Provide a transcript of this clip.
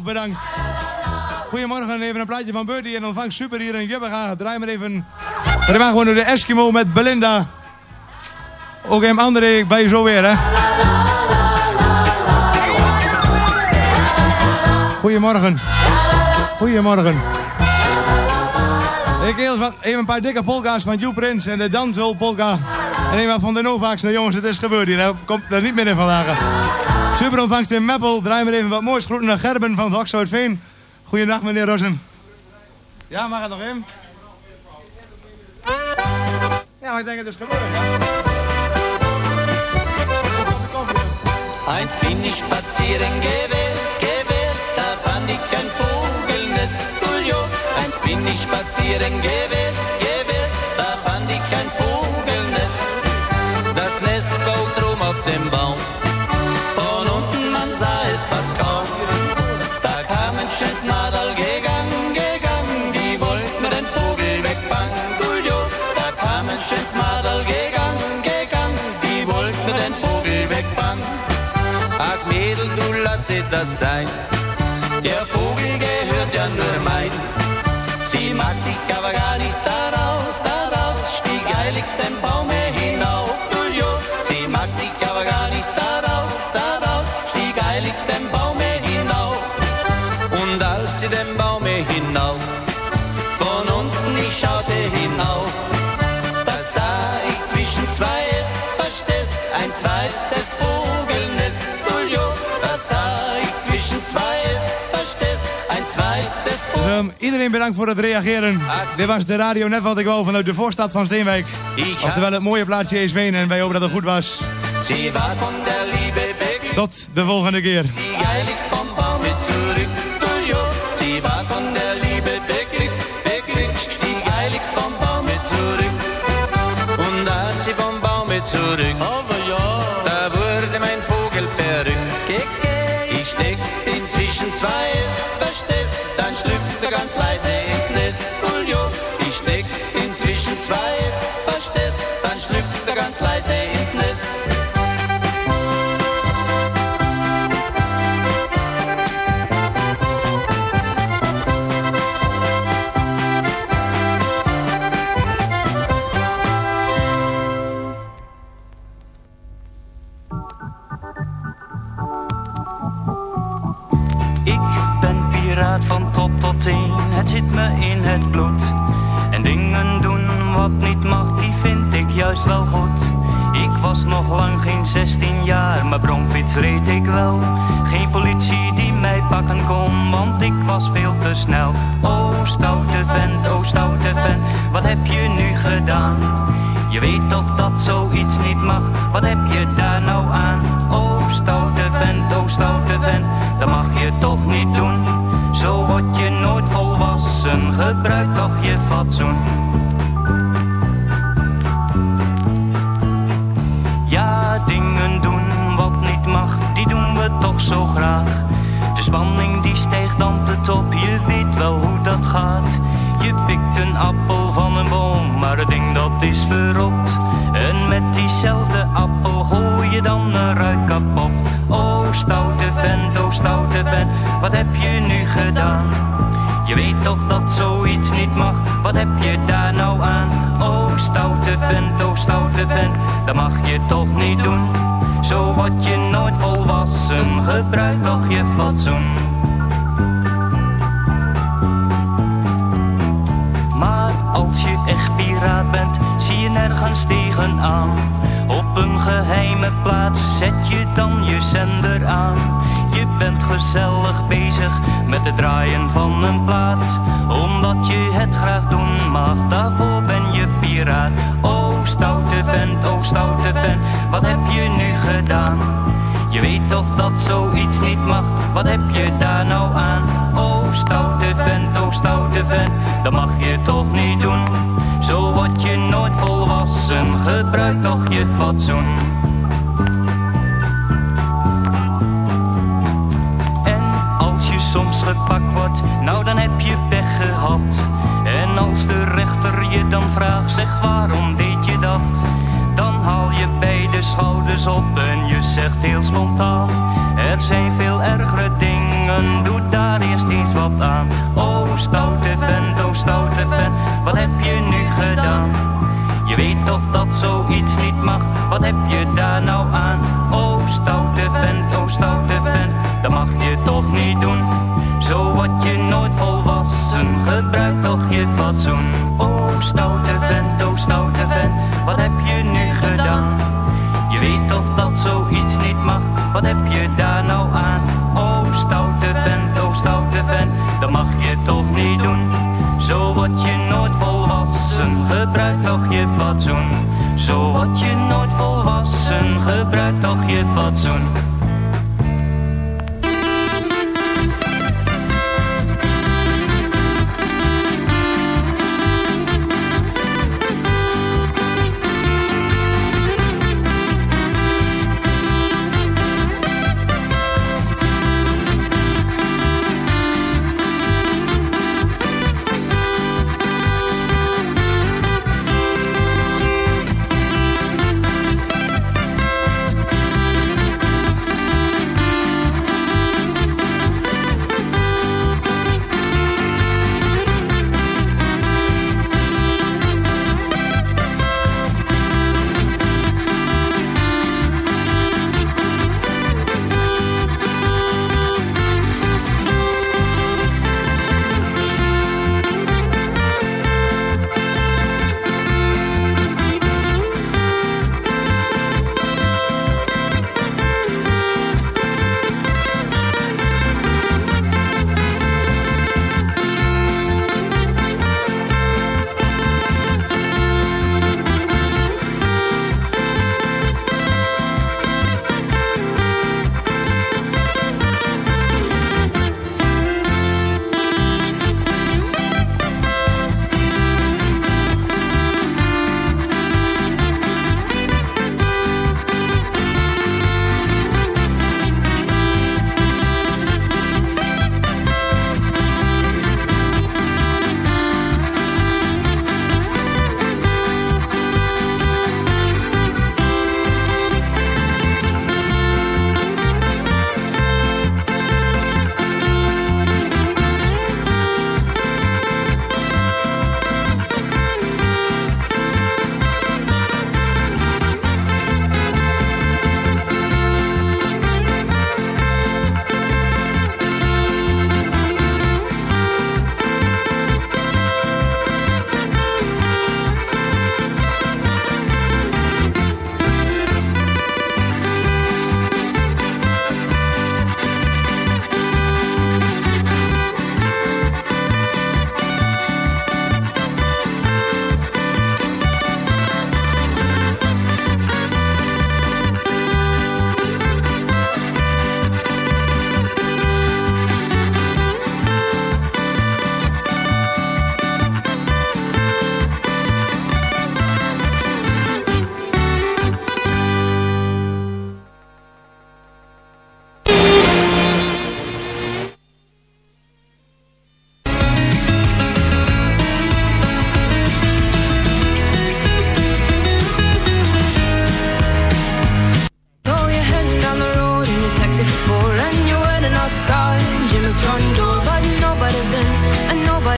Wolf bedankt. Goedemorgen, even een plaatje van Birdie en ontvangst super hier in Jubbega. Draai maar even. We gaan gewoon door de Eskimo met Belinda. Ook hem André, ik ben je zo weer, hè. Goedemorgen. Goedemorgen. Ik even een paar dikke polka's van Joe Prins en de Danzel polka. En een van de Novax. Nou jongens, het is gebeurd hier. Dat komt er niet meer in vandaag. Super ontvangst in Meppel. Draai maar even wat moois. Groeten naar Gerben van Hokshout-Veen. Goeiedag meneer Rossen. Ja, mag het nog in? Ja, maar ik denk het is gebeurd, ja. Einst bin ich spazieren gewesen, da fand ich kein Vogelnest, Julio. Einst bin ich spazieren gewesen, da fand ich kein Vogelnest. Das Nest baut drum auf dem Baum, von unten man sah es fast kaum. Da kam ein schönes Nadel gegangen, die wollte mir den Vogel wegfangen, Julio. Da kam ein schönes Nadel gegangen, die wollte mir den Vogel wegfangen. Ach Mädel, du lasse das sein, der Vogel gehört ja nur mein. Sie macht sich aber gar nichts daraus, stieg eiligst den Baum hinauf, Julio. Sie macht sich aber gar nichts daraus, stieg eiligst den Baum hinauf. Und als sie den Baum hinauf, von unten ich schaute hinauf, da sah ich zwischen zwei Äst, verstehst, ein zweites Vogelnest, Julio. Da sah ich zwischen zwei Äst, verstehst, ein zweites Vogelnest. Dus, iedereen bedankt voor het reageren. Dit was de radio net wat ik wou vanuit de voorstad van Steenwijk. Oftewel het mooie plaatsje Eesveen en wij hopen dat het goed was. Tot de volgende keer. Sie war von der Liebe beglückt, stieg eiligst vom Baume zurück. Und als sie vom Baume zurück, da wurde mein Vogel verrückt. Ich steckte inzwischen zwei Äst, verstehst, dann schlüpfte ganz leise ins Nest, Julio. Ich steckte inzwischen zwei Äst, verstehst, dann schlüpfte ganz leise ins Nest. Van top tot teen, het zit me in het bloed. En dingen doen wat niet mag, die vind ik juist wel goed. Ik was nog lang geen 16 jaar, maar bromfiets reed ik wel. Geen politie die mij pakken kon, want ik was veel te snel. Oh stoute vent, wat heb je nu gedaan? Je weet toch dat zoiets niet mag, wat heb je daar nou aan? Oh stoute vent, dat mag je toch niet doen. Zo word je nooit volwassen, gebruik toch je fatsoen. Ja, dingen doen wat niet mag, die doen we toch zo graag. De spanning die stijgt dan te top, je weet wel hoe dat gaat. Je pikt een appel van een boom, maar het ding dat is verrot. En met diezelfde appel gooi je dan een ruit kapot. Oh stoute vent, wat heb je nu gedaan? Je weet toch dat zoiets niet mag, wat heb je daar nou aan? Oh stoute vent, dat mag je toch niet doen. Zo word je nooit volwassen, gebruik toch je fatsoen. Maar als je echt piraat bent, zie je nergens tegenaan. Op een geheime plaats zet je dan je zender aan. Je bent gezellig bezig met het draaien van een plaat. Omdat je het graag doen mag, daarvoor ben je piraat. Oh stoute vent, wat heb je nu gedaan? Je weet toch dat zoiets niet mag, wat heb je daar nou aan? Oh stoute vent, dat mag je toch niet doen. Zo word je nooit volwassen, gebruik toch je fatsoen. En als je soms gepakt wordt, nou dan heb je pech gehad. En als de rechter je dan vraagt, zeg waarom deed je dat? Dan haal je beide schouders op en je zegt heel spontaan: er zijn veel ergere dingen, doe daar eerst eens wat aan. Oh stoute vent, wat heb je nu gedaan? Je weet toch dat zoiets niet mag, wat heb je daar nou aan? Oh stoute vent, dat mag je toch niet doen. Zo word je nooit volwassen, gebruik toch je fatsoen. Oh stoute vent, wat heb je nu gedaan? Je weet toch dat zoiets niet mag, wat heb je daar nou aan? Oh stoute vent, dat mag je toch niet doen. Zo word je nooit volwassen, gebruik toch je fatsoen. Zo word je nooit volwassen, gebruik toch je fatsoen.